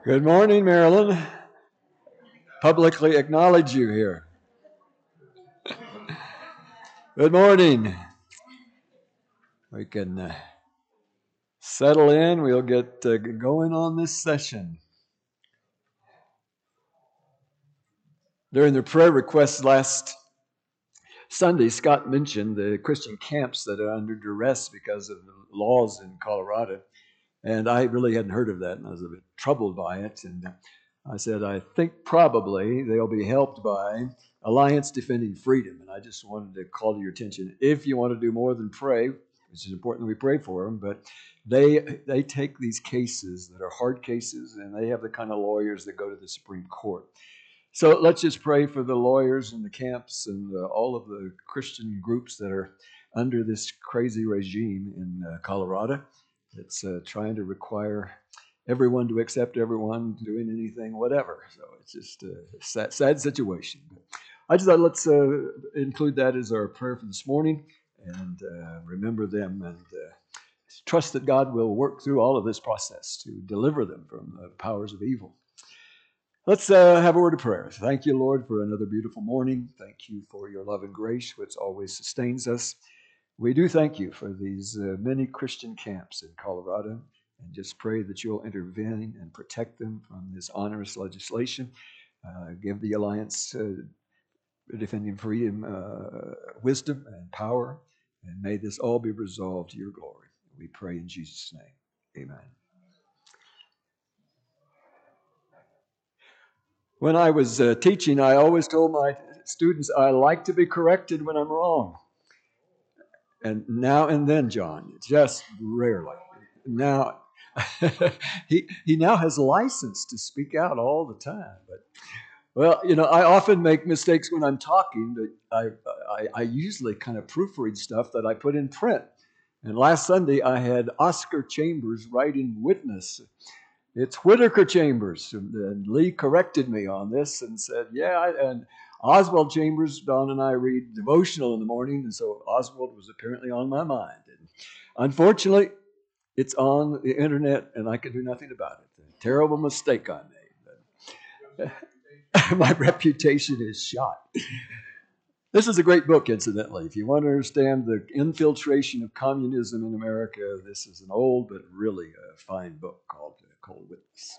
Good morning, Marilyn. Publicly acknowledge you here. Good morning. We can settle in. We'll get going on this session. During the prayer requests last Sunday, Scott mentioned the Christian camps that are under duress because of the laws in Colorado. And I really hadn't heard of that, and I was a bit troubled by it. And I said, I think probably they'll be helped by Alliance Defending Freedom. And I just wanted to call to your attention, if you want to do more than pray, which is important that we pray for them, but they take these cases that are hard cases, and they have the kind of lawyers that go to the Supreme Court. So let's just pray for the lawyers and the camps and all of the Christian groups that are under this crazy regime in Colorado. It's trying to require everyone to accept everyone doing anything, whatever. So it's just a sad situation. I just thought let's include that as our prayer for this morning and remember them and trust that God will work through all of this process to deliver them from the powers of evil. Let's have a word of prayer. Thank you, Lord, for another beautiful morning. Thank you for your love and grace, which always sustains us. We do thank you for these many Christian camps in Colorado, and just pray that you'll intervene and protect them from this onerous legislation. Give the Alliance Defending Freedom wisdom and power, and may this all be resolved to your glory. We pray in Jesus' name. Amen. When I was teaching, I always told my students, I like to be corrected when I'm wrong. And now and then, John, just rarely. Now, he now has license to speak out all the time. But, well, I often make mistakes when I'm talking, but I usually kind of proofread stuff that I put in print. And last Sunday, I had Oscar Chambers writing witness. It's Whitaker Chambers. And Lee corrected me on this and said, and Oswald Chambers, Don and I read devotional in the morning, and so Oswald was apparently on my mind. And unfortunately, it's on the internet, and I can do nothing about it. A terrible mistake I made. But my reputation is shot. This is a great book, incidentally. If you want to understand the infiltration of communism in America, this is an old but really fine book called Cold Witness.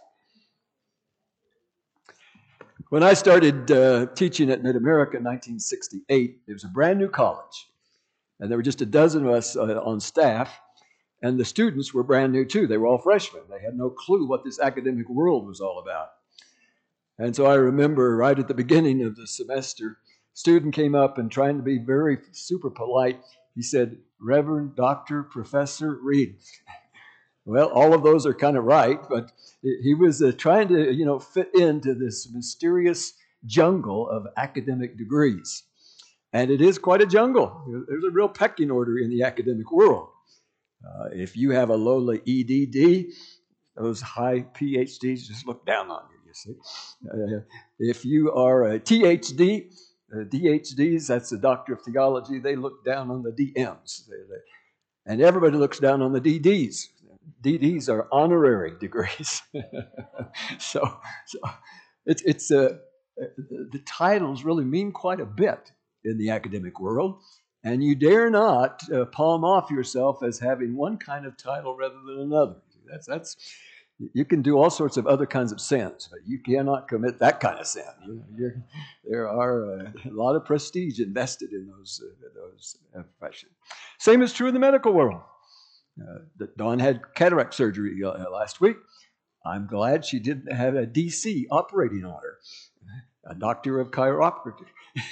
When I started teaching at Mid-America in 1968, it was a brand new college. And there were just a dozen of us on staff. And the students were brand new too. They were all freshmen. They had no clue what this academic world was all about. And so I remember right at the beginning of the semester, a student came up and trying to be very super polite. He said, Reverend Dr. Professor Reed. Well, all of those are kind of right, but he was trying to, fit into this mysterious jungle of academic degrees. And it is quite a jungle. There's a real pecking order in the academic world. If you have a lowly EDD, those high PhDs just look down on you, see. If you are a THD, DHDs, that's the Doctor of Theology, they look down on the DMs. And everybody looks down on the DDs. DDs are honorary degrees. so it's the titles really mean quite a bit in the academic world. And you dare not palm off yourself as having one kind of title rather than another. That's you can do all sorts of other kinds of sins, but you cannot commit that kind of sin. There are a lot of prestige invested in those professions. Same is true in the medical world. Dawn had cataract surgery last week. I'm glad she didn't have a DC operating on her. A doctor of chiropractic.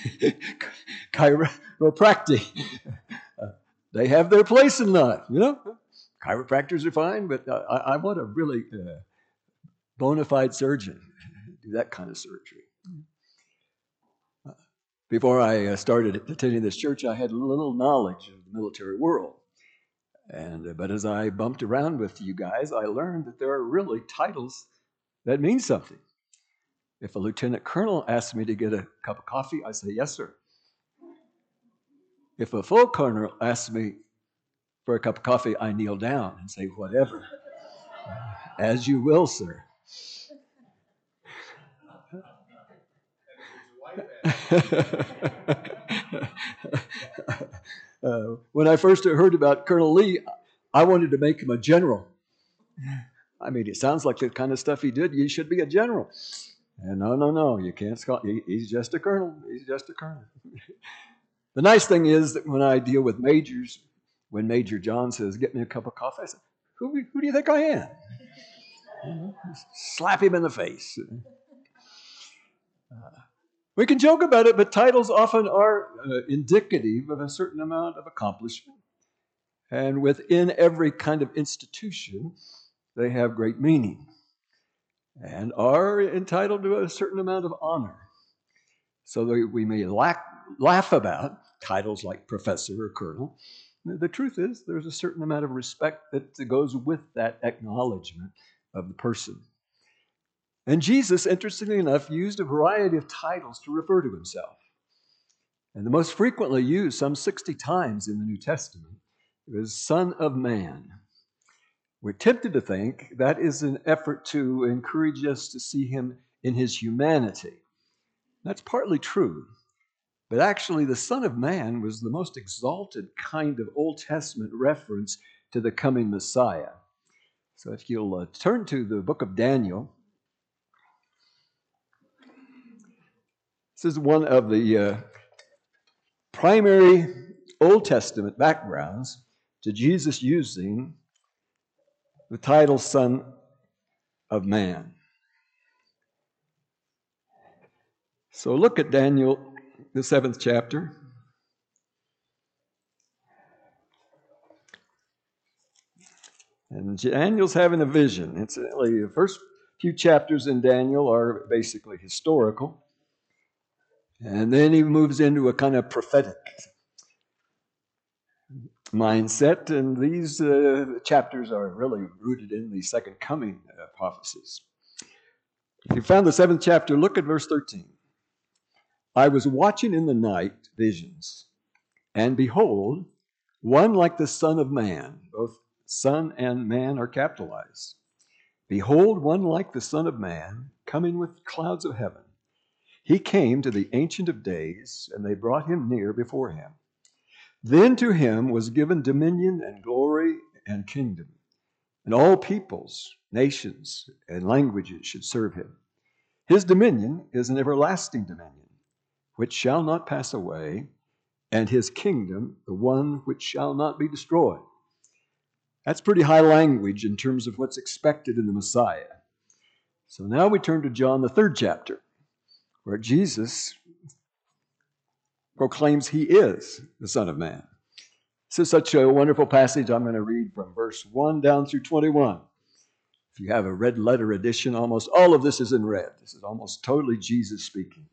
They have their place in life, Chiropractors are fine, but I want a really bona fide surgeon do that kind of surgery. Before I started attending this church, I had little knowledge of the military world. But as I bumped around with you guys, I learned that there are really titles that mean something. If a lieutenant colonel asks me to get a cup of coffee, I say, yes, sir. If a full colonel asks me for a cup of coffee, I kneel down and say, whatever. As you will, sir. When I first heard about Colonel Lee, I wanted to make him a general. I mean, it sounds like the kind of stuff he did. You should be a general. And no, you can't. He's just a colonel. He's just a colonel. The nice thing is that when I deal with majors, when Major John says, "Get me a cup of coffee," I say, "Who do you think I am?" Slap him in the face. We can joke about it, but titles often are indicative of a certain amount of accomplishment. And within every kind of institution, they have great meaning and are entitled to a certain amount of honor. So that we may laugh about titles like professor or colonel. The truth is, there's a certain amount of respect that goes with that acknowledgement of the person. And Jesus, interestingly enough, used a variety of titles to refer to himself. And the most frequently used, some 60 times in the New Testament, is Son of Man. We're tempted to think that is an effort to encourage us to see him in his humanity. That's partly true. But actually, the Son of Man was the most exalted kind of Old Testament reference to the coming Messiah. So if you'll turn to the book of Daniel, this is one of the primary Old Testament backgrounds to Jesus using the title Son of Man. So look at Daniel, the 7th chapter. And Daniel's having a vision. Incidentally, the first few chapters in Daniel are basically historical. And then he moves into a kind of prophetic mindset. And these chapters are really rooted in the second coming prophecies. If you found the 7th chapter, look at verse 13. I was watching in the night visions, and behold, one like the Son of Man, both Son and Man are capitalized. Behold, one like the Son of Man, coming with clouds of heaven. He came to the Ancient of Days, and they brought him near before him. Then to him was given dominion and glory and kingdom, and all peoples, nations, and languages should serve him. His dominion is an everlasting dominion, which shall not pass away, and his kingdom the one which shall not be destroyed. That's pretty high language in terms of what's expected in the Messiah. So now we turn to John, the 3rd chapter, where Jesus proclaims he is the Son of Man. This is such a wonderful passage. I'm going to read from verse 1 down through 21. If you have a red letter edition, almost all of this is in red. This is almost totally Jesus speaking.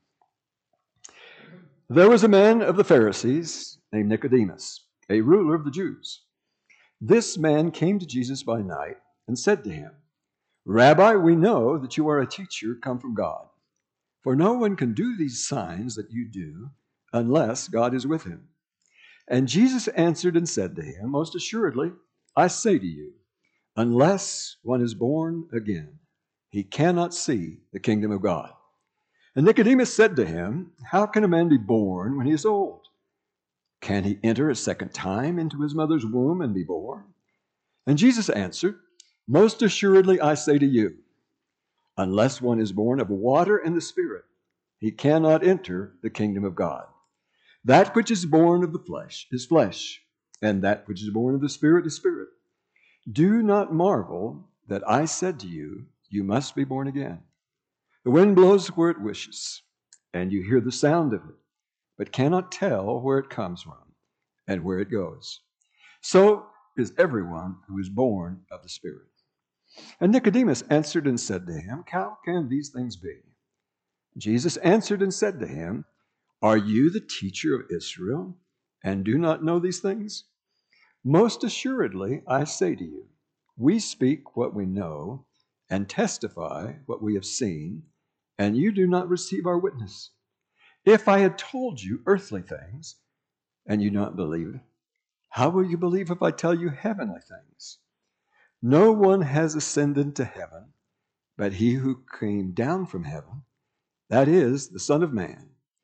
There was a man of the Pharisees named Nicodemus, a ruler of the Jews. This man came to Jesus by night and said to him, Rabbi, we know that you are a teacher come from God, for no one can do these signs that you do unless God is with him. And Jesus answered and said to him, Most assuredly, I say to you, unless one is born again, he cannot see the kingdom of God. And Nicodemus said to him, How can a man be born when he is old? Can he enter a second time into his mother's womb and be born? And Jesus answered, Most assuredly I say to you, unless one is born of water and the Spirit, he cannot enter the kingdom of God. That which is born of the flesh is flesh, and that which is born of the Spirit is spirit. Do not marvel that I said to you, you must be born again. The wind blows where it wishes, and you hear the sound of it, but cannot tell where it comes from and where it goes. So is everyone who is born of the Spirit. And Nicodemus answered and said to him, How can these things be? Jesus answered and said to him, Are you the teacher of Israel, and do not know these things? Most assuredly, I say to you, we speak what we know and testify what we have seen, and you do not receive our witness. If I had told you earthly things, and you do not believe, how will you believe if I tell you heavenly things? No one has ascended to heaven, but he who came down from heaven, that is, the Son of Man.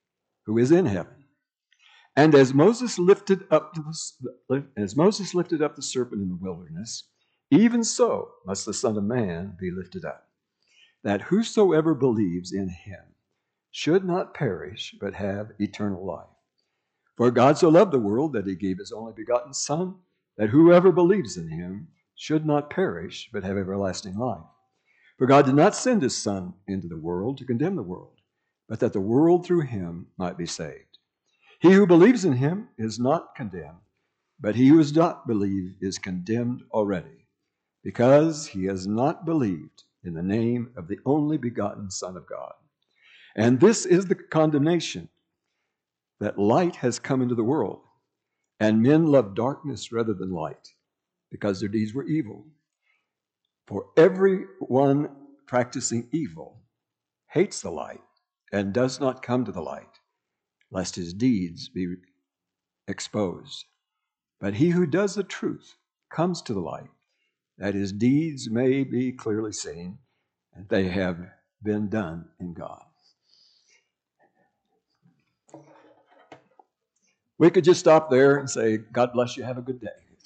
who is in heaven. And as Moses lifted up the serpent in the wilderness, even so must the Son of Man be lifted up, that whosoever believes in him should not perish, but have eternal life. For God so loved the world that he gave his only begotten Son, that whoever believes in him should not perish, but have everlasting life. For God did not send his Son into the world to condemn the world, but that the world through him might be saved. He who believes in him is not condemned, but he who does not believe is condemned already, because he has not believed in the name of the only begotten Son of God. And this is the condemnation, that light has come into the world, and men love darkness rather than light, because their deeds were evil. For everyone practicing evil hates the light and does not come to the light, lest his deeds be exposed. But he who does the truth comes to the light, that his deeds may be clearly seen, and they have been done in God. We could just stop there and say, God bless you, have a good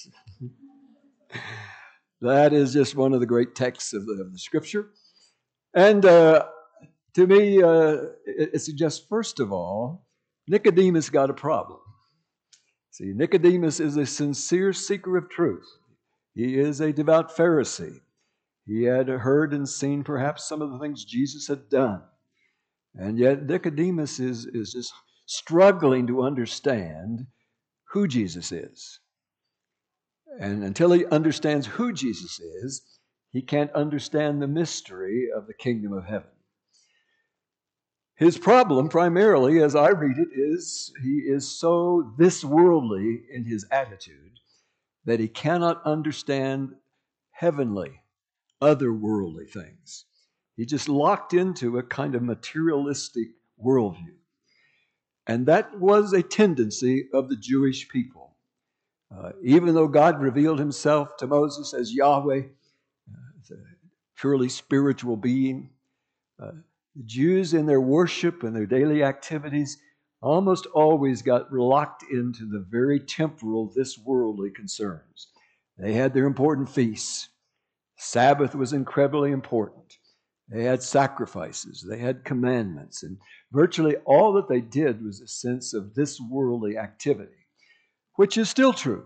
day. That is just one of the great texts of the Scripture. And to me, it suggests, first of all, Nicodemus got a problem. See, Nicodemus is a sincere seeker of truth. He is a devout Pharisee. He had heard and seen perhaps some of the things Jesus had done. And yet Nicodemus is just struggling to understand who Jesus is. And until he understands who Jesus is, he can't understand the mystery of the kingdom of heaven. His problem, primarily, as I read it, is he is so this worldly in his attitude that he cannot understand heavenly, otherworldly things. He just locked into a kind of materialistic worldview. And that was a tendency of the Jewish people. Even though God revealed himself to Moses as Yahweh, as a purely spiritual being, the Jews in their worship and their daily activities almost always got locked into the very temporal, this worldly concerns. They had their important feasts. Sabbath was incredibly important. They had sacrifices. They had commandments. And virtually all that they did was a sense of this worldly activity, which is still true.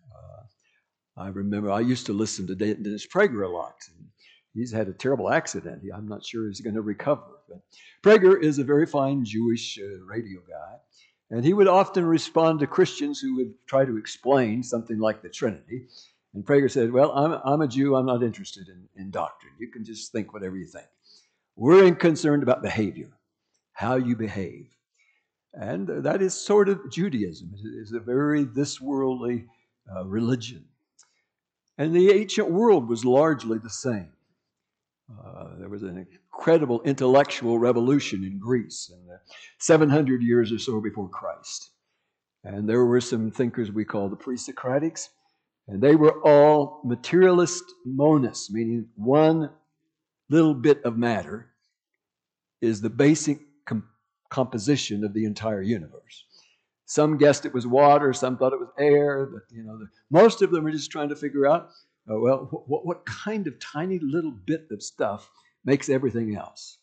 I remember I used to listen to Dennis Prager a lot. He's had a terrible accident. I'm not sure he's going to recover. But Prager is a very fine Jewish radio guy. And he would often respond to Christians who would try to explain something like the Trinity. And Prager said, well, I'm a Jew. I'm not interested in doctrine. You can just think whatever you think. We're concerned about behavior, how you behave. And that is sort of Judaism. It is a very this worldly religion. And the ancient world was largely the same. There was an incredible intellectual revolution in Greece in the 700 years or so before Christ. And there were some thinkers we call the pre-Socratics, and they were all materialist monists, meaning one little bit of matter is the basic composition of the entire universe. Some guessed it was water, some thought it was air, but most of them were just trying to figure out, what kind of tiny little bit of stuff makes everything else.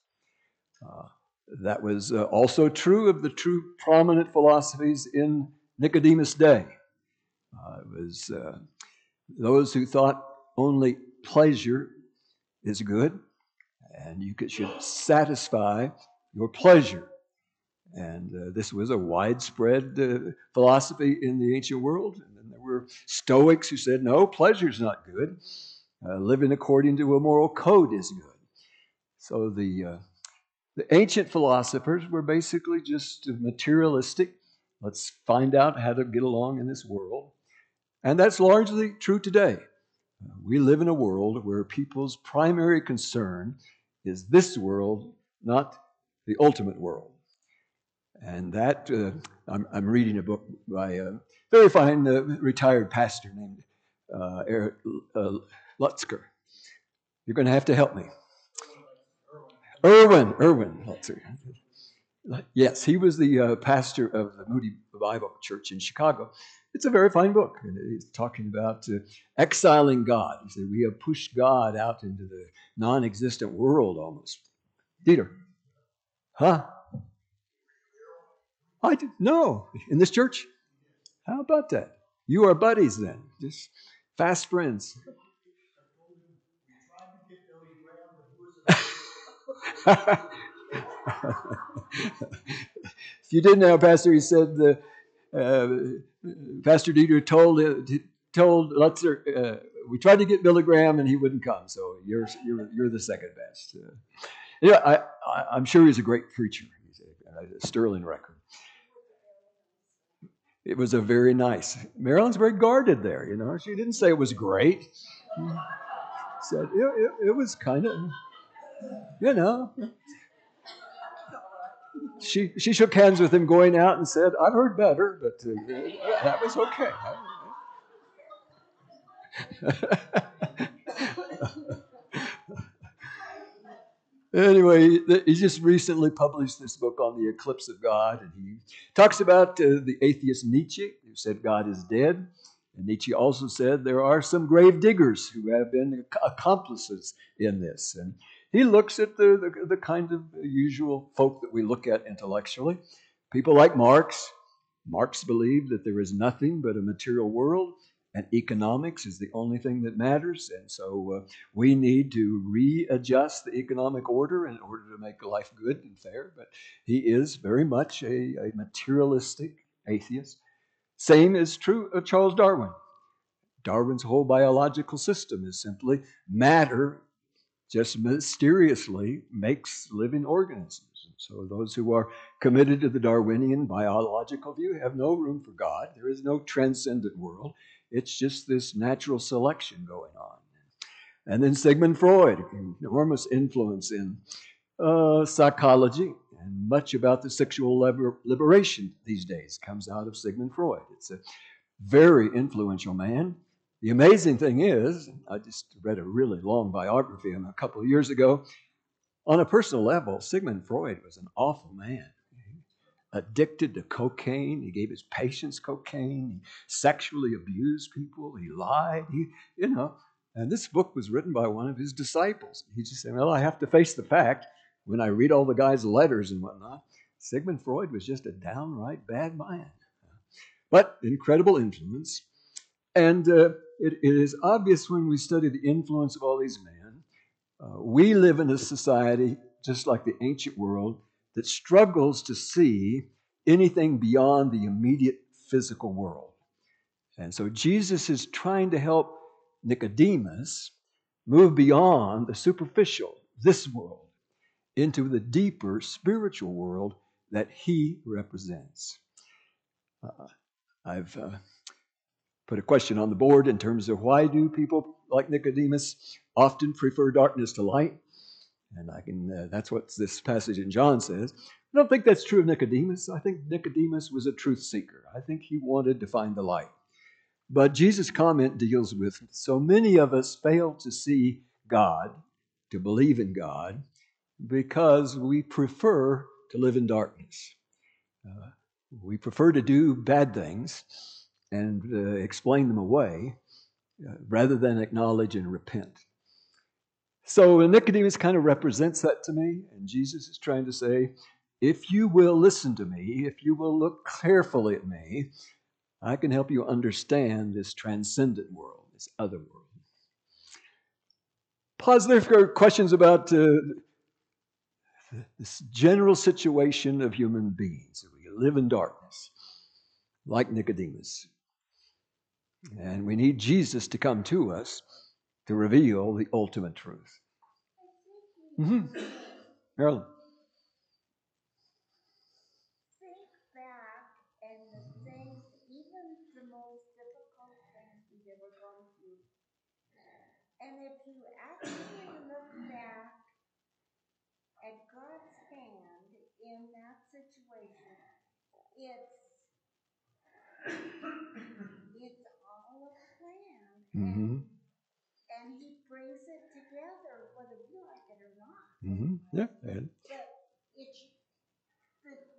That was also true of the true prominent philosophies in Nicodemus' day. It was those who thought only pleasure is good, and you should satisfy your pleasure. And this was a widespread philosophy in the ancient world. And then there were Stoics who said, no, pleasure's not good. Living according to a moral code is good. So the ancient philosophers were basically just materialistic. Let's find out how to get along in this world. And that's largely true today. We live in a world where people's primary concern is this world, not the ultimate world. And that, I'm reading a book by a very fine retired pastor named Eric Lutzker. You're going to have to help me. Erwin Lutzker. Yes, he was the pastor of the Moody Bible Church in Chicago. It's a very fine book. And it's talking about exiling God. He said, we have pushed God out into the non-existent world almost. Dieter. Huh? I did, no. In this church? How about that? You are buddies then. Just fast friends. If you didn't know, Pastor, he said Pastor Dieter told Lutzer, we tried to get Billy Graham and he wouldn't come, so you're the second best. I'm sure he's a great preacher. He's a sterling record. It was a very nice. Marilyn's very guarded there, you know. She didn't say it was great. She said it was kind of, you know. She shook hands with him going out and said, "I've heard better, but that was okay." Anyway, he just recently published this book on the eclipse of God, and he talks about the atheist Nietzsche, who said God is dead. And Nietzsche also said there are some grave diggers who have been accomplices in this. And he looks at the kind of usual folk that we look at intellectually. People like Marx. Marx believed that there is nothing but a material world, and economics is the only thing that matters. And so we need to readjust the economic order in order to make life good and fair. But he is very much a materialistic atheist. Same is true of Charles Darwin. Darwin's whole biological system is simply matter just mysteriously makes living organisms. So those who are committed to the Darwinian biological view have no room for God. There is no transcendent world. It's just this natural selection going on. And then Sigmund Freud, enormous influence in psychology, and much about the sexual liberation these days comes out of Sigmund Freud. It's a very influential man. The amazing thing is, I just read a really long biography of him a couple of years ago. On a personal level, Sigmund Freud was an awful man. Addicted to cocaine. He gave his patients cocaine. He sexually abused people. He lied. And this book was written by one of his disciples. He just said, well, I have to face the fact when I read all the guy's letters and whatnot, Sigmund Freud was just a downright bad man. But incredible influence. And it is obvious when we study the influence of all these men, we live in a society just like the ancient world that struggles to see anything beyond the immediate physical world. And so Jesus is trying to help Nicodemus move beyond the superficial, this world, into the deeper spiritual world that he represents. I've put a question on the board in terms of why do people like Nicodemus often prefer darkness to light? And that's what this passage in John says. I don't think that's true of Nicodemus. I think Nicodemus was a truth seeker. I think he wanted to find the light. But Jesus' comment deals with so many of us fail to see God, to believe in God, because we prefer to live in darkness. We prefer to do bad things and explain them away rather than acknowledge and repent. So Nicodemus kind of represents that to me, and Jesus is trying to say, if you will listen to me, if you will look carefully at me, I can help you understand this transcendent world, this other world. Pause there for questions about this general situation of human beings. We live in darkness, like Nicodemus. And we need Jesus to come to us to reveal the ultimate truth. Mm-hmm. Marilyn. Think back and the things, even the most difficult things we've ever gone through. And if you actually look back at God's hand in that situation, it's all a plan. Mm-hmm. And he brings it together, whether you like it or not. Mm-hmm. Yeah. But it's the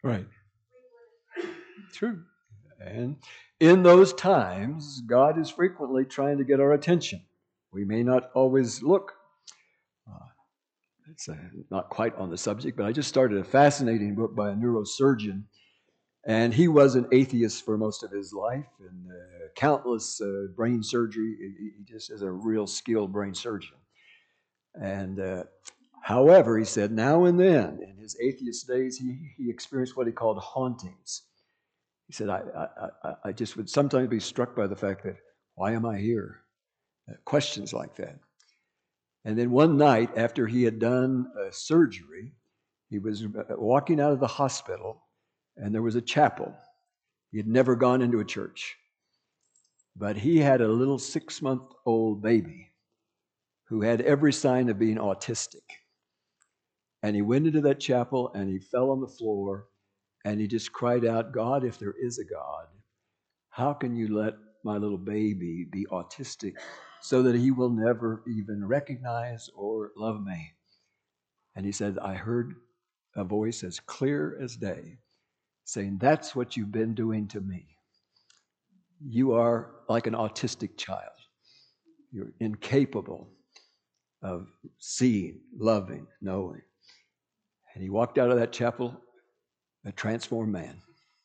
Right. True. And in those times, God is frequently trying to get our attention. We may not always look. Uh, it's not quite on the subject, but I just started a fascinating book by a neurosurgeon, and he was an atheist for most of his life, and countless brain surgery. He just is a real skilled brain surgeon. And however, he said now and then in his atheist days, he experienced what he called hauntings. He said, I just would sometimes be struck by the fact that, why am I here? Questions like that. And then one night after he had done surgery, he was walking out of the hospital and there was a chapel. He had never gone into a church. But he had a little 6-month-old baby who had every sign of being autistic. And he went into that chapel and he fell on the floor and he just cried out, God, if there is a God, how can you let my little baby be autistic so that he will never even recognize or love me? And he said, I heard a voice as clear as day saying, that's what you've been doing to me. You are like an autistic child. You're incapable of seeing, loving, knowing. And he walked out of that chapel a transformed man.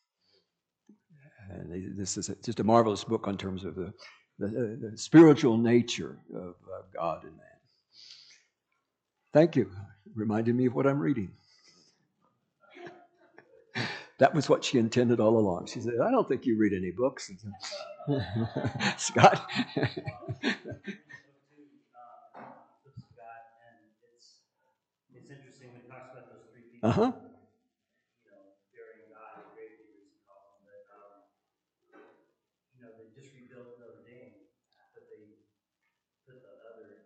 And this is just a marvelous book in terms of the spiritual nature of God and man. Thank you. Reminded me of what I'm reading. That was what she intended all along. She said, I don't think you read any books. Scott? It's interesting when he talks about those three people. Uh-huh. Burying God, the grave diggers, he calls them, but they just rebuilt Notre Dame, but they put the other,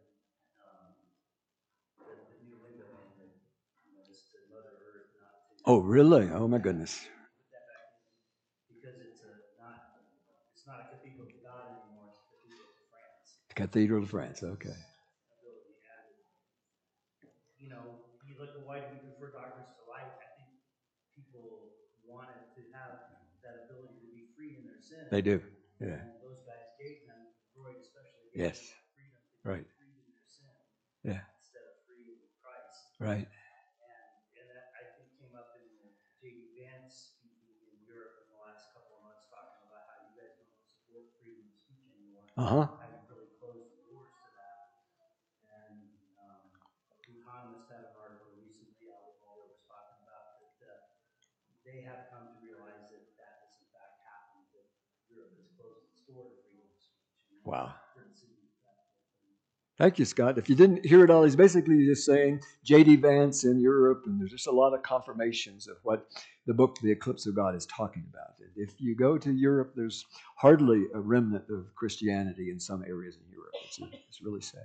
the new window in it, just to Mother Earth, not to. Oh, really? Oh, my goodness. Put that back in because it's not a cathedral to God anymore. It's a cathedral to France. Cathedral of France. Okay. You look at why do we prefer darkness to light? I think people wanted to have that ability to be free in their sin. They do. Yeah. And those guys gave them, Freud especially, gave Yes. them that freedom to be Right. free in their sin. Yeah. Instead of free in Christ. Right. And that I think came up in J.D. Vance speaking in Europe in the last couple of months, talking about how you guys don't support freedom of speech anymore. Uh-huh. How you really closed the doors to that. And The Economist had an article recently, Albert Mohler was talking about that they have come to realize that has in fact happened, that Europe has closed its door to freedom of speech. Wow. Thank you, Scott. If you didn't hear it all, he's basically just saying J.D. Vance in Europe, and there's just a lot of confirmations of what the book, The Eclipse of God, is talking about. If you go to Europe, there's hardly a remnant of Christianity in some areas in Europe. It's really sad.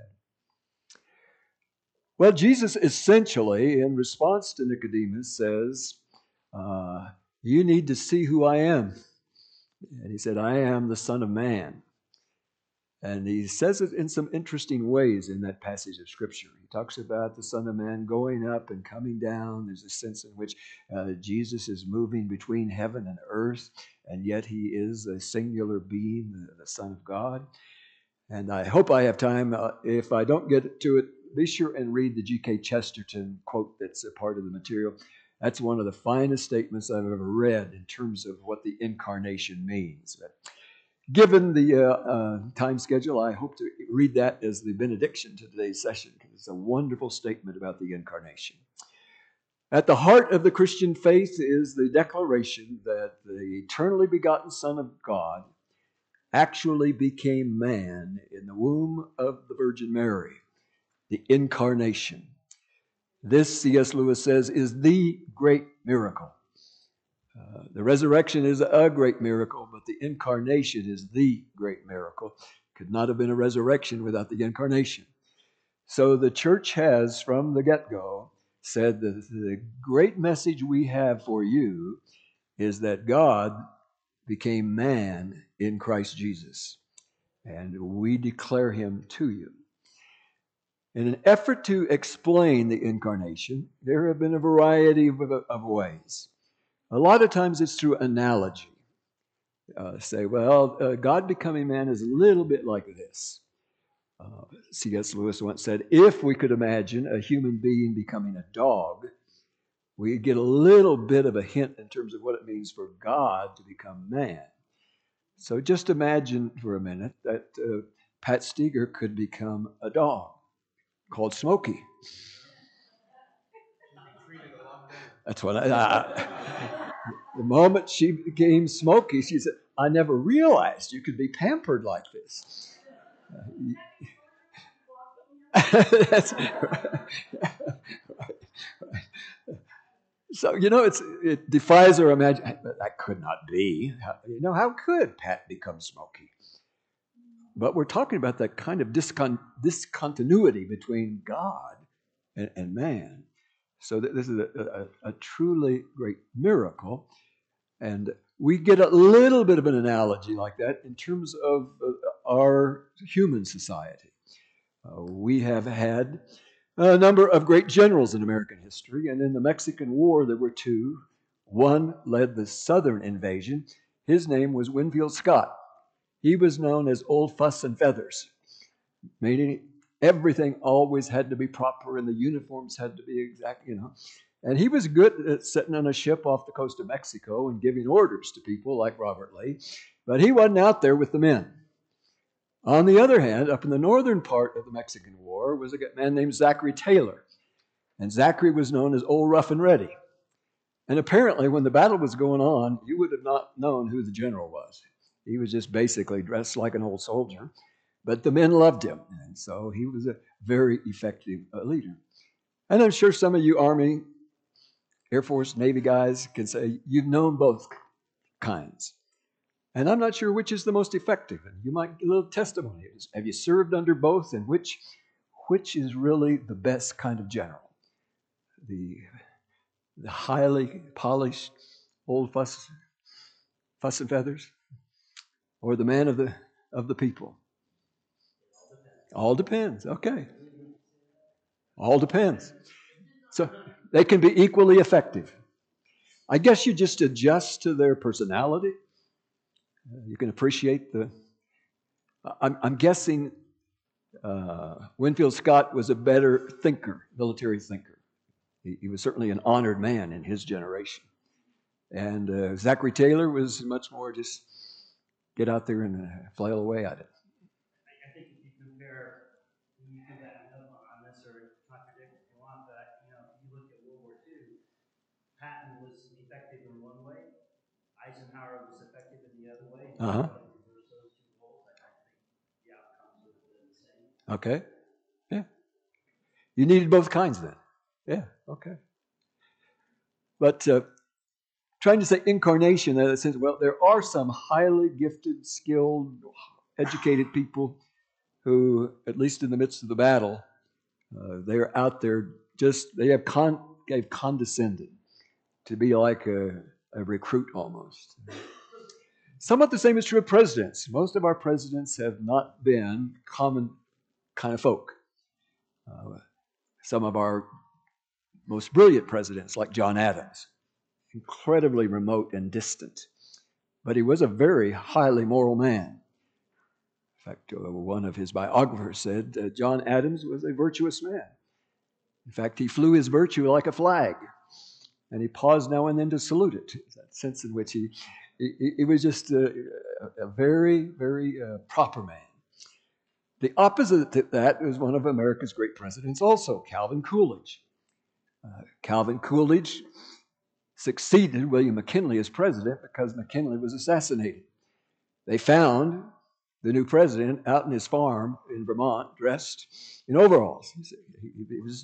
Well, Jesus essentially, in response to Nicodemus, says, you need to see who I am. And he said, I am the Son of Man. And he says it in some interesting ways in that passage of Scripture. He talks about the Son of Man going up and coming down. There's a sense in which Jesus is moving between heaven and earth, and yet he is a singular being, the Son of God. And I hope I have time. If I don't get to it, be sure and read the G.K. Chesterton quote that's a part of the material. That's one of the finest statements I've ever read in terms of what the incarnation means. But given the time schedule, I hope to read that as the benediction to today's session, because it's a wonderful statement about the incarnation. At the heart of the Christian faith is the declaration that the eternally begotten Son of God actually became man in the womb of the Virgin Mary, the incarnation. This, C.S. Lewis says, is the great miracle. The resurrection is a great miracle, but the incarnation is the great miracle. Could not have been a resurrection without the incarnation. So the church has, from the get-go, said that the great message we have for you is that God became man in Christ Jesus, and we declare him to you. In an effort to explain the incarnation, there have been a variety of ways. A lot of times it's through analogy. Say, well, God becoming man is a little bit like this. C.S. Lewis once said, if we could imagine a human being becoming a dog, we get a little bit of a hint in terms of what it means for God to become man. So just imagine for a minute that Pat Steger could become a dog called Smokey. That's what the moment she became Smokey, she said, I never realized you could be pampered like this. That's right. So, it defies our imagination. That could not be. How could Pat become Smokey? But we're talking about that kind of discontinuity between God and man. So this is a truly great miracle. And we get a little bit of an analogy like that in terms of our human society. We have had a number of great generals in American history, and in the Mexican War there were two. One led the southern invasion. His name was Winfield Scott. He was known as Old Fuss and Feathers, meaning everything always had to be proper and the uniforms had to be exact, And he was good at sitting on a ship off the coast of Mexico and giving orders to people like Robert Lee, but he wasn't out there with the men. On the other hand, up in the northern part of the Mexican War was a man named Zachary Taylor, and Zachary was known as Old Rough and Ready. And apparently, when the battle was going on, you would have not known who the general was. He was just basically dressed like an old soldier, but the men loved him, and so he was a very effective leader. And I'm sure some of you Army, Air Force, Navy guys can say you've known both kinds. And I'm not sure which is the most effective. And you might get a little testimony. Have you served under both? And which is really the best kind of general? The highly polished old fuss and feathers, or the man of the people? All depends. Okay. All depends. So they can be equally effective. I guess you just adjust to their personality. You can appreciate I'm guessing Winfield Scott was a better thinker, military thinker. He was certainly an honored man in his generation. And Zachary Taylor was much more just get out there and flail away at it. I think if you compare, you can back up on this or contradict if you want, but if you look at World War II, Patton was effective in one way, Eisenhower was effective in the other way. Uh-huh. Reverse those two roles, I don't think the outcomes would have been the same. Okay. Yeah. You needed both kinds then. Yeah. Okay. But trying to say incarnation in that sense, well, there are some highly gifted, skilled, educated people who, at least in the midst of the battle, they're out there they've condescended to be like a recruit almost. Somewhat the same is true of presidents. Most of our presidents have not been common kind of folk. Some of our most brilliant presidents, like John Adams, incredibly remote and distant. But he was a very highly moral man. In fact, one of his biographers said John Adams was a virtuous man. In fact, he flew his virtue like a flag, and he paused now and then to salute it. That sense in which he was just a very, very proper man. The opposite to that was one of America's great presidents also, Calvin Coolidge. Calvin Coolidge succeeded William McKinley as president because McKinley was assassinated. They found the new president out in his farm in Vermont, dressed in overalls. He was.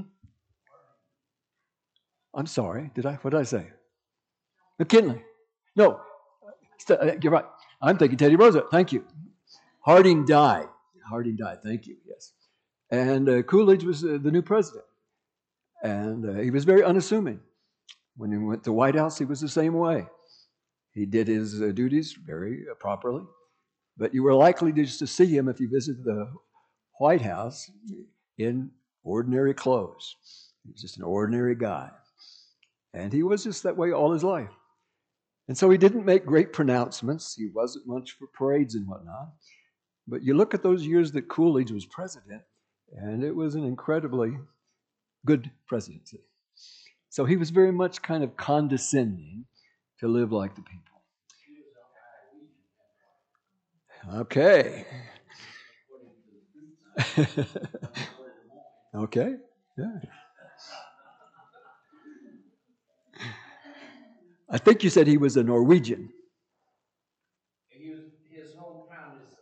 I'm sorry. What did I say? McKinley. No, you're right. I'm thinking Teddy Roosevelt. Thank you. Harding died. Thank you. Yes. And Coolidge was the new president. And he was very unassuming. When he went to the White House, he was the same way. He did his duties very properly. But you were likely just to see him if you visited the White House in ordinary clothes. He was just an ordinary guy. And he was just that way all his life. And so he didn't make great pronouncements. He wasn't much for parades and whatnot. But you look at those years that Coolidge was president, and it was an incredibly good presidency. So he was very much kind of condescending to live like the people. Okay. Okay. Yeah. I think you said he was a Norwegian. His hometown is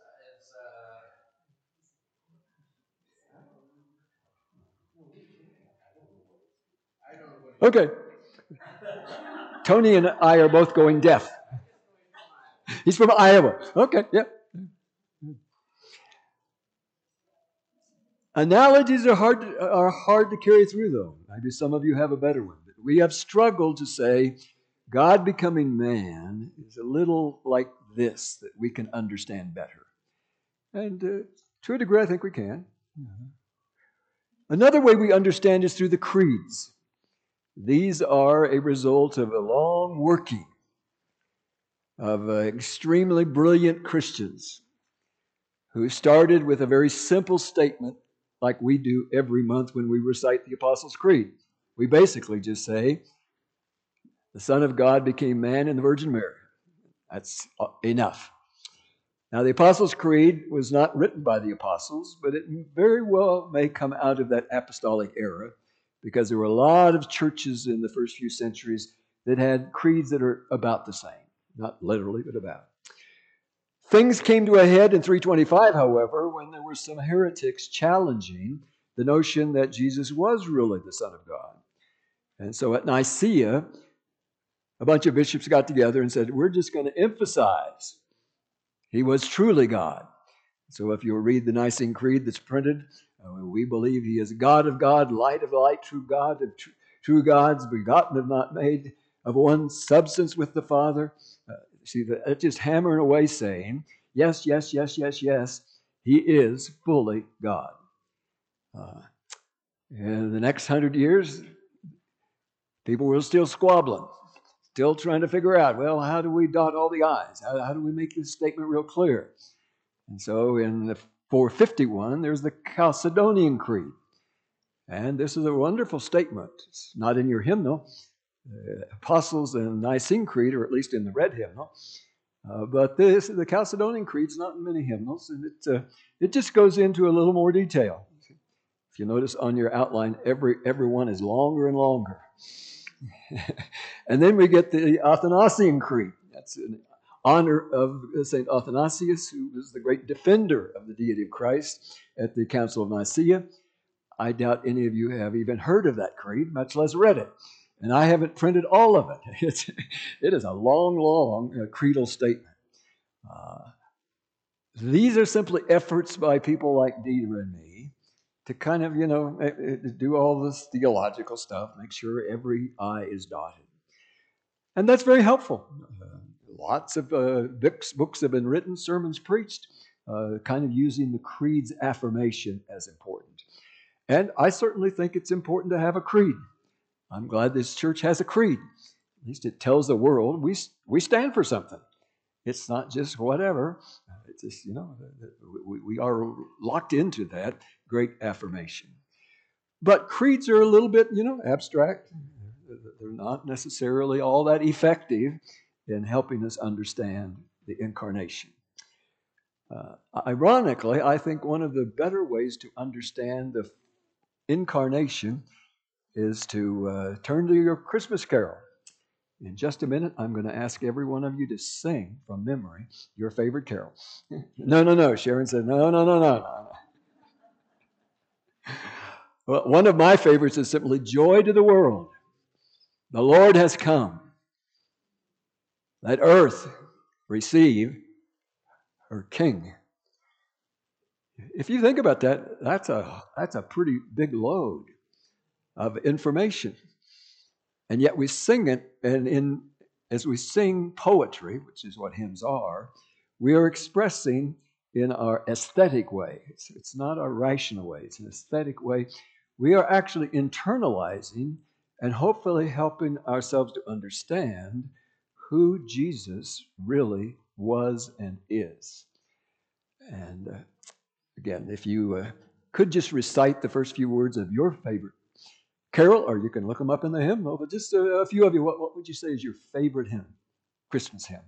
I don't know what. Okay. Tony and I are both going deaf. He's from Iowa. Okay, yeah. Analogies are hard to carry through, though. Maybe some of you have a better one. But we have struggled to say God becoming man is a little like this, that we can understand better. And to a degree, I think we can. Another way we understand is through the creeds. These are a result of a long working of extremely brilliant Christians who started with a very simple statement like we do every month when we recite the Apostles' Creed. We basically just say, the Son of God became man in the Virgin Mary. That's enough. Now, the Apostles' Creed was not written by the apostles, but it very well may come out of that apostolic era, because there were a lot of churches in the first few centuries that had creeds that are about the same. Not literally, but about. Things came to a head in 325, however, when there were some heretics challenging the notion that Jesus was really the Son of God. And so at Nicaea, a bunch of bishops got together and said, we're just going to emphasize he was truly God. So if you read the Nicene Creed that's printed, we believe he is God of God, light of light, true God of true gods, begotten of not made, of one substance with the Father. See, that just hammering away saying, yes, yes, yes, yes, yes, he is fully God. In the next 100 years, people were still squabbling, still trying to figure out, well, how do we dot all the I's? How do we make this statement real clear? And so in the 451, there's the Chalcedonian Creed. And this is a wonderful statement. It's not in your hymnal. The Apostles and Nicene Creed, or at least in the red hymnal. But the Chalcedonian Creed's not in many hymnals, and it just goes into a little more detail. If you notice on your outline, every one is longer and longer. And then we get the Athanasian Creed. That's in honor of St. Athanasius, who was the great defender of the deity of Christ at the Council of Nicaea. I doubt any of you have even heard of that creed, much less read it. And I haven't printed all of it. It is a long, long creedal statement. These are simply efforts by people like Dieter and me to kind of, do all this theological stuff, make sure every I is dotted. And that's very helpful. Lots of books have been written, sermons preached, kind of using the creed's affirmation as important. And I certainly think it's important to have a creed. I'm glad this church has a creed. At least it tells the world we stand for something. It's not just whatever. It's just, we are locked into that great affirmation. But creeds are a little bit, abstract. They're not necessarily all that effective in helping us understand the incarnation. Ironically, I think one of the better ways to understand the incarnation is to turn to your Christmas carol. In just a minute, I'm going to ask every one of you to sing from memory your favorite carol. No. Sharon said, no. Well, one of my favorites is simply Joy to the World. The Lord has come. Let earth receive her King. If you think about that, that's a pretty big load of information. And yet we sing it, and as we sing poetry, which is what hymns are, we are expressing in our aesthetic way. It's not our rational way. It's an aesthetic way. We are actually internalizing and hopefully helping ourselves to understand who Jesus really was and is. And again, if you could just recite the first few words of your favorite carol, or you can look them up in the hymnal, but just a few of you, what would you say is your favorite hymn, Christmas hymn?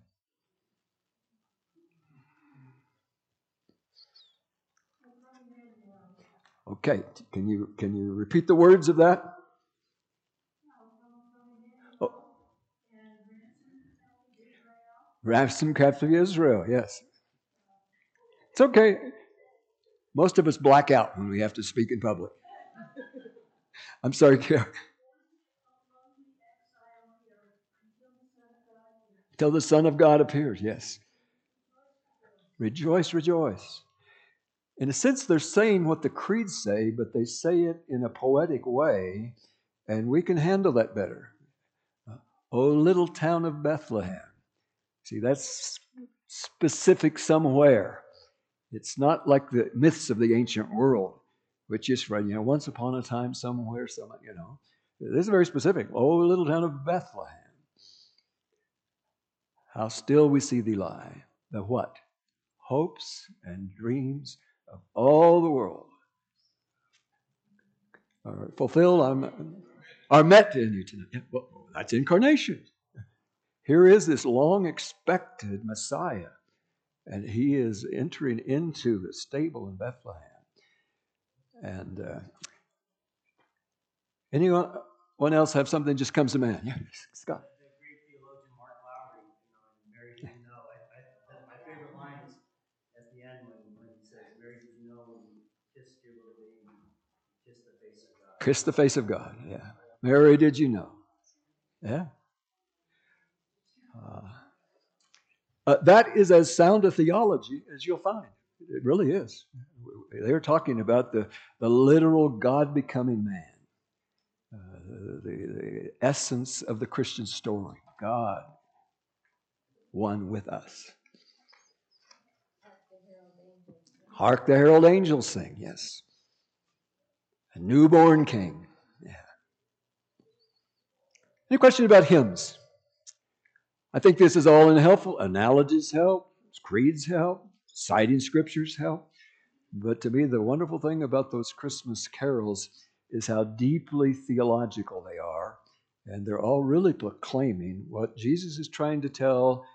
Okay, can you repeat the words of that? Oh. Ransom captive Israel, yes. It's okay. Most of us black out when we have to speak in public. I'm sorry, Carol. Till the Son of God appears, yes. Rejoice, rejoice. In a sense, they're saying what the creeds say, but they say it in a poetic way, and we can handle that better. O little town of Bethlehem. See, that's specific somewhere. It's not like the myths of the ancient world, which is right, once upon a time, somewhere, This is very specific. O little town of Bethlehem. How still we see thee lie. The what? Hopes and dreams of all the world are fulfilled, are met in you tonight. Well, that's incarnation. Here is this long-expected Messiah, and he is entering into the stable in Bethlehem. And anyone else have something that just comes to mind? Yeah, Scott. The great theologian Mark Lowry, Mary, did you know? My favorite line is at the end when he says, Mary, did you know when you kissed your little baby, you kissed the face of God. Kiss the face of God, yeah. Mary, did you know? Yeah. That is as sound a theology as you'll find. It really is. They're talking about the literal God becoming man, the essence of the Christian story. God, one with us. Hark the herald angels sing, yes. A newborn king. Yeah. Any question about hymns? I think this is all helpful. Analogies help. Creeds help. Citing scriptures help. But to me, the wonderful thing about those Christmas carols is how deeply theological they are. And they're all really proclaiming what Jesus is trying to tell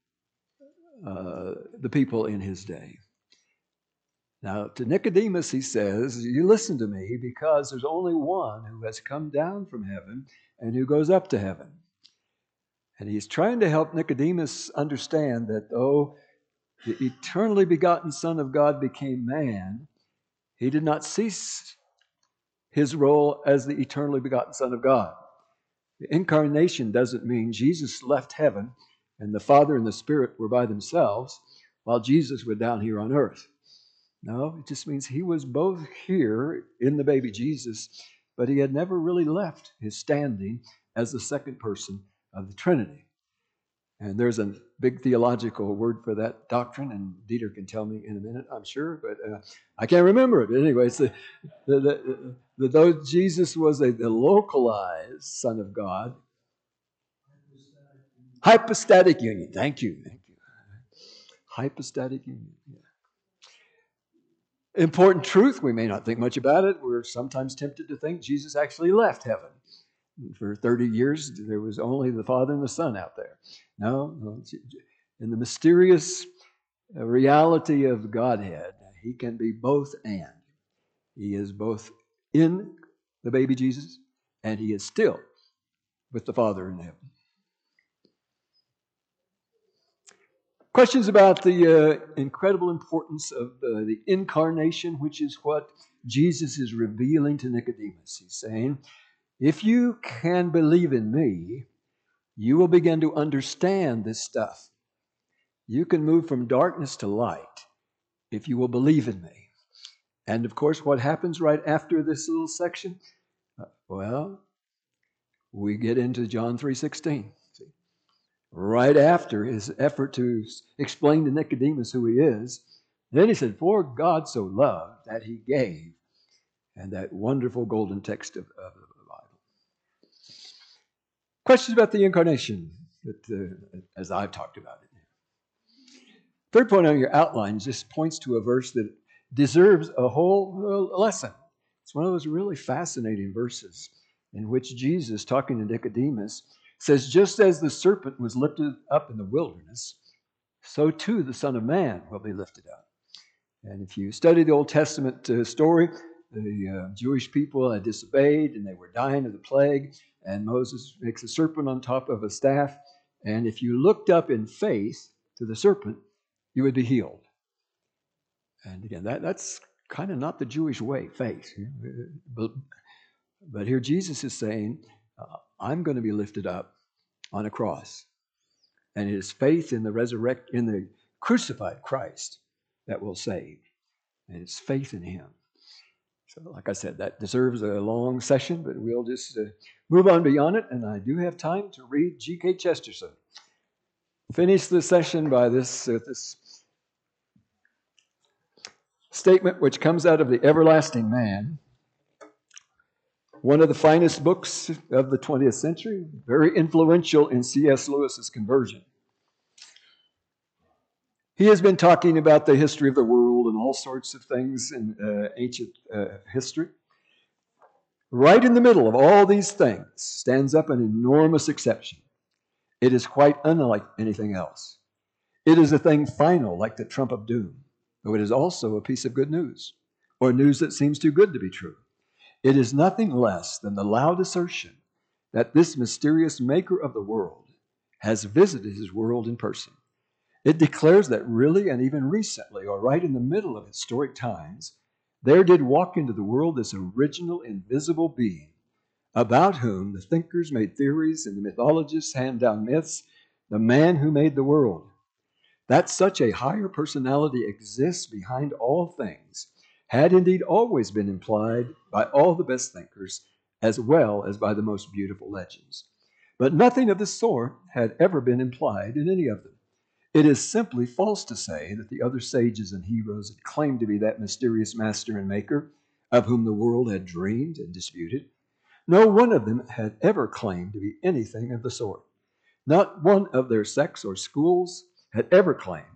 the people in his day. Now, to Nicodemus, he says, you listen to me because there's only one who has come down from heaven and who goes up to heaven. And he's trying to help Nicodemus understand that though the eternally begotten Son of God became man, he did not cease his role as the eternally begotten Son of God. The incarnation doesn't mean Jesus left heaven and the Father and the Spirit were by themselves while Jesus was down here on earth. No, it just means he was both here in the baby Jesus, but he had never really left his standing as the second person of the Trinity. And there's a big theological word for that doctrine, and Dieter can tell me in a minute, I'm sure, but I can't remember it. Anyway, it's though Jesus was the localized Son of God, hypostatic union. Thank you. Hypostatic union. Yeah. Important truth, we may not think much about it. We're sometimes tempted to think Jesus actually left heaven. For 30 years, there was only the Father and the Son out there. No. In the mysterious reality of Godhead, he can be both and. He is both in the baby Jesus, and he is still with the Father in heaven. Questions about the incredible importance of the incarnation, which is what Jesus is revealing to Nicodemus. He's saying, if you can believe in me, you will begin to understand this stuff. You can move from darkness to light if you will believe in me. And of course, what happens right after this little section? Well, we get into John 3:16. Right after his effort to explain to Nicodemus who he is, then he said, for God so loved that he gave. And that wonderful golden text of the Bible. Questions about the incarnation, as I've talked about it. Third point on your outline just points to a verse that deserves a whole lesson. It's one of those really fascinating verses in which Jesus, talking to Nicodemus, says, just as the serpent was lifted up in the wilderness, so too the Son of Man will be lifted up. And if you study the Old Testament story, the Jewish people had disobeyed and they were dying of the plague, and Moses makes a serpent on top of a staff. And if you looked up in faith to the serpent, you would be healed. And again, that's kind of not the Jewish way, faith. But here Jesus is saying, I'm going to be lifted up on a cross. And it is faith in the crucified Christ that will save. And it's faith in him. So like I said, that deserves a long session, but we'll just move on beyond it. And I do have time to read G.K. Chesterton. Finish the session by this statement which comes out of The Everlasting Man, one of the finest books of the 20th century, very influential in C.S. Lewis's conversion. He has been talking about the history of the world and all sorts of things in ancient history. Right in the middle of all these things stands up an enormous exception. It is quite unlike anything else. It is a thing final, like the trump of doom, though it is also a piece of good news, or news that seems too good to be true. It is nothing less than the loud assertion that this mysterious maker of the world has visited his world in person. It declares that really and even recently, or right in the middle of historic times, there did walk into the world this original invisible being, about whom the thinkers made theories and the mythologists hand down myths, the man who made the world. That such a higher personality exists behind all things had indeed always been implied by all the best thinkers, as well as by the most beautiful legends. But nothing of the sort had ever been implied in any of them. It is simply false to say that the other sages and heroes had claimed to be that mysterious master and maker of whom the world had dreamed and disputed. No one of them had ever claimed to be anything of the sort. Not one of their sects or schools had ever claimed.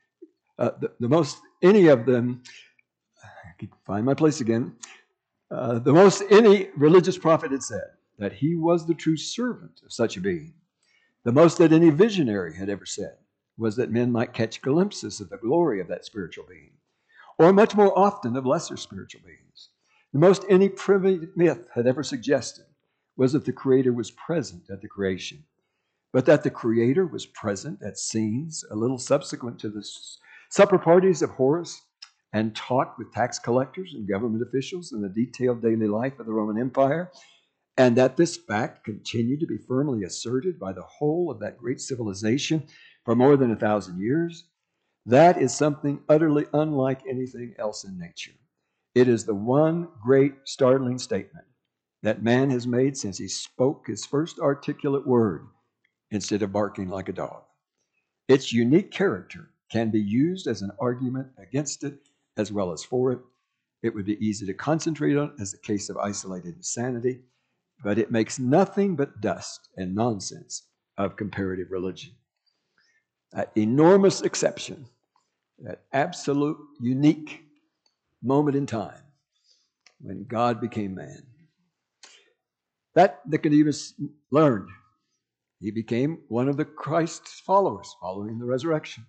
Any of them, I can find my place again, the most any religious prophet had said that he was the true servant of such a being. The most that any visionary had ever said was that men might catch glimpses of the glory of that spiritual being, or much more often of lesser spiritual beings. The most any primitive myth had ever suggested was that the Creator was present at the creation, but that the Creator was present at scenes a little subsequent to the supper parties of Horus, and talked with tax collectors and government officials in the detailed daily life of the Roman Empire, and that this fact continued to be firmly asserted by the whole of that great civilization for more than 1,000 years, that is something utterly unlike anything else in nature. It is the one great startling statement that man has made since he spoke his first articulate word instead of barking like a dog. Its unique character can be used as an argument against it as well as for it. It would be easy to concentrate on as a case of isolated insanity, but it makes nothing but dust and nonsense of comparative religion. That enormous exception, that absolute unique moment in time when God became man. That Nicodemus learned. He became one of the Christ's followers following the resurrection.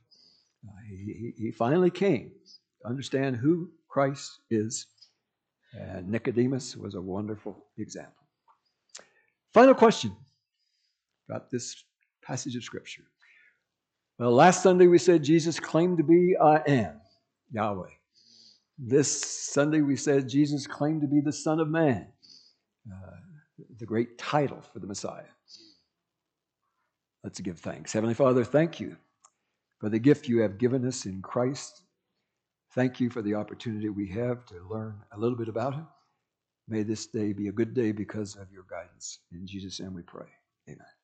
He finally came to understand who Christ is, and Nicodemus was a wonderful example. Final question about this passage of Scripture. Well, last Sunday we said Jesus claimed to be I am, Yahweh. This Sunday we said Jesus claimed to be the Son of Man, the great title for the Messiah. Let's give thanks. Heavenly Father, thank you for the gift you have given us in Christ. Thank you for the opportunity we have to learn a little bit about him. May this day be a good day because of your guidance. In Jesus' name we pray. Amen.